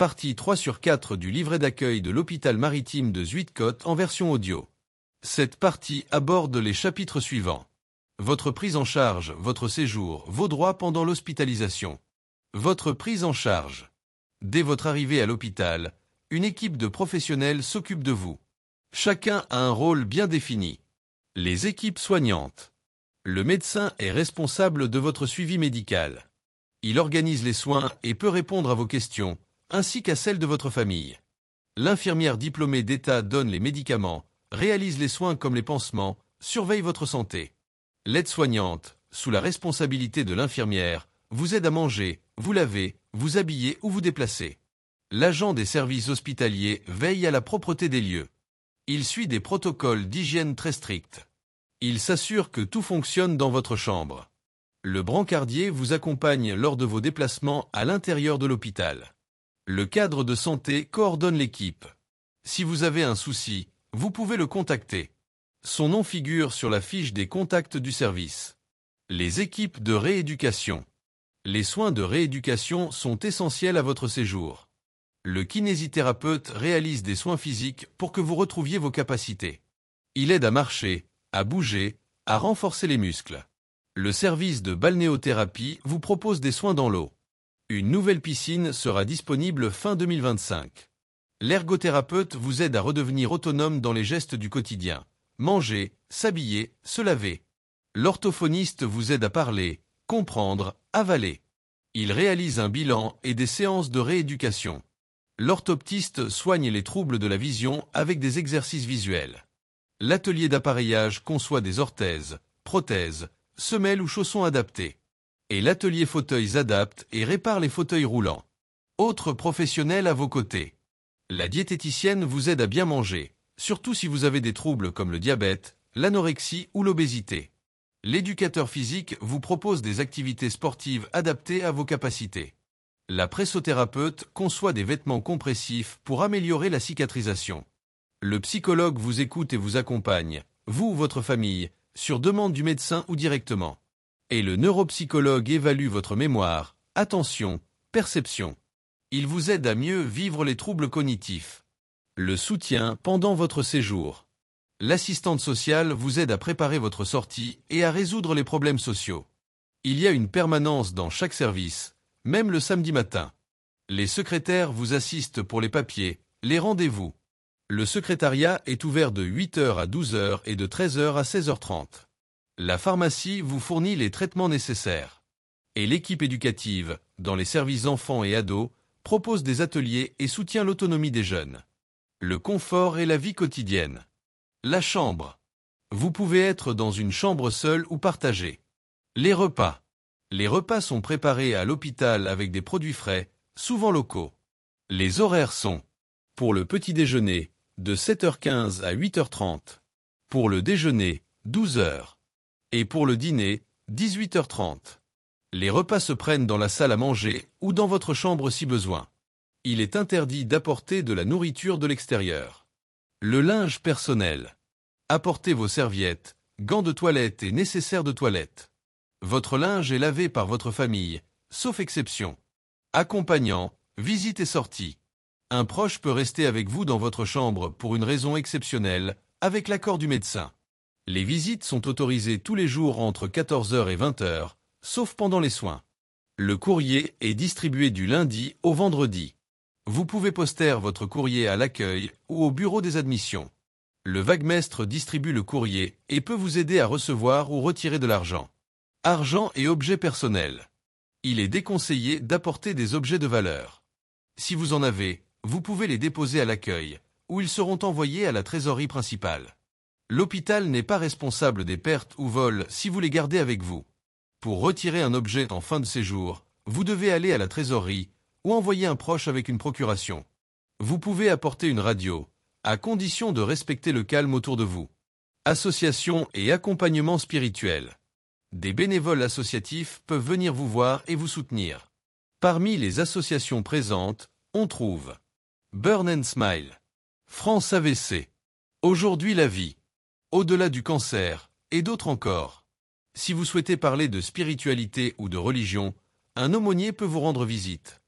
Partie 3 sur 4 du livret d'accueil de l'hôpital maritime de Zuidcote en version audio. Cette partie aborde les chapitres suivants. Votre prise en charge, votre séjour, vos droits pendant l'hospitalisation. Votre prise en charge. Dès votre arrivée à l'hôpital, une équipe de professionnels s'occupe de vous. Chacun a un rôle bien défini. Les équipes soignantes. Le médecin est responsable de votre suivi médical. Il organise les soins et peut répondre à vos questions, ainsi qu'à celles de votre famille. L'infirmière diplômée d'État donne les médicaments, réalise les soins comme les pansements, surveille votre santé. L'aide-soignante, sous la responsabilité de l'infirmière, vous aide à manger, vous laver, vous habiller ou vous déplacer. L'agent des services hospitaliers veille à la propreté des lieux. Il suit des protocoles d'hygiène très stricts. Il s'assure que tout fonctionne dans votre chambre. Le brancardier vous accompagne lors de vos déplacements à l'intérieur de l'hôpital. Le cadre de santé coordonne l'équipe. Si vous avez un souci, vous pouvez le contacter. Son nom figure sur la fiche des contacts du service. Les équipes de rééducation. Les soins de rééducation sont essentiels à votre séjour. Le kinésithérapeute réalise des soins physiques pour que vous retrouviez vos capacités. Il aide à marcher, à bouger, à renforcer les muscles. Le service de balnéothérapie vous propose des soins dans l'eau. Une nouvelle piscine sera disponible fin 2025. L'ergothérapeute vous aide à redevenir autonome dans les gestes du quotidien. Manger, s'habiller, se laver. L'orthophoniste vous aide à parler, comprendre, avaler. Il réalise un bilan et des séances de rééducation. L'orthoptiste soigne les troubles de la vision avec des exercices visuels. L'atelier d'appareillage conçoit des orthèses, prothèses, semelles ou chaussons adaptés. Et l'atelier fauteuils adapte et répare les fauteuils roulants. Autres professionnels à vos côtés. La diététicienne vous aide à bien manger, surtout si vous avez des troubles comme le diabète, l'anorexie ou l'obésité. L'éducateur physique vous propose des activités sportives adaptées à vos capacités. La pressothérapeute conçoit des vêtements compressifs pour améliorer la cicatrisation. Le psychologue vous écoute et vous accompagne, vous ou votre famille, sur demande du médecin ou directement. Et le neuropsychologue évalue votre mémoire, attention, perception. Il vous aide à mieux vivre les troubles cognitifs. Le soutien pendant votre séjour. L'assistante sociale vous aide à préparer votre sortie et à résoudre les problèmes sociaux. Il y a une permanence dans chaque service, même le samedi matin. Les secrétaires vous assistent pour les papiers, les rendez-vous. Le secrétariat est ouvert de 8h à 12h et de 13h à 16h30. La pharmacie vous fournit les traitements nécessaires. Et l'équipe éducative, dans les services enfants et ados, propose des ateliers et soutient l'autonomie des jeunes. Le confort et la vie quotidienne. La chambre. Vous pouvez être dans une chambre seule ou partagée. Les repas. Les repas sont préparés à l'hôpital avec des produits frais, souvent locaux. Les horaires sont, pour le petit déjeuner, de 7h15 à 8h30. Pour le déjeuner, 12h. Et pour le dîner, 18h30. Les repas se prennent dans la salle à manger ou dans votre chambre si besoin. Il est interdit d'apporter de la nourriture de l'extérieur. Le linge personnel. Apportez vos serviettes, gants de toilette et nécessaires de toilette. Votre linge est lavé par votre famille, sauf exception. Accompagnant, visite et sortie. Un proche peut rester avec vous dans votre chambre pour une raison exceptionnelle, avec l'accord du médecin. Les visites sont autorisées tous les jours entre 14h et 20h, sauf pendant les soins. Le courrier est distribué du lundi au vendredi. Vous pouvez poster votre courrier à l'accueil ou au bureau des admissions. Le vaguemestre distribue le courrier et peut vous aider à recevoir ou retirer de l'argent. Argent et objets personnels. Il est déconseillé d'apporter des objets de valeur. Si vous en avez, vous pouvez les déposer à l'accueil, où ils seront envoyés à la trésorerie principale. L'hôpital n'est pas responsable des pertes ou vols si vous les gardez avec vous. Pour retirer un objet en fin de séjour, vous devez aller à la trésorerie ou envoyer un proche avec une procuration. Vous pouvez apporter une radio, à condition de respecter le calme autour de vous. Association et accompagnement spirituel. Des bénévoles associatifs peuvent venir vous voir et vous soutenir. Parmi les associations présentes, on trouve Burn and Smile, France AVC, Aujourd'hui la vie, Au-delà du cancer, et d'autres encore. Si vous souhaitez parler de spiritualité ou de religion, un aumônier peut vous rendre visite.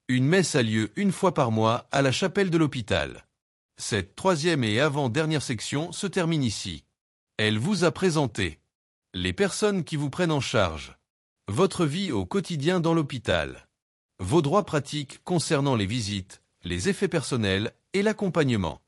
Une messe a lieu une fois par mois à la chapelle de l'hôpital. Cette troisième et avant-dernière section se termine ici. Elle vous a présenté les personnes qui vous prennent en charge, votre vie au quotidien dans l'hôpital, vos droits pratiques concernant les visites, les effets personnels et l'accompagnement.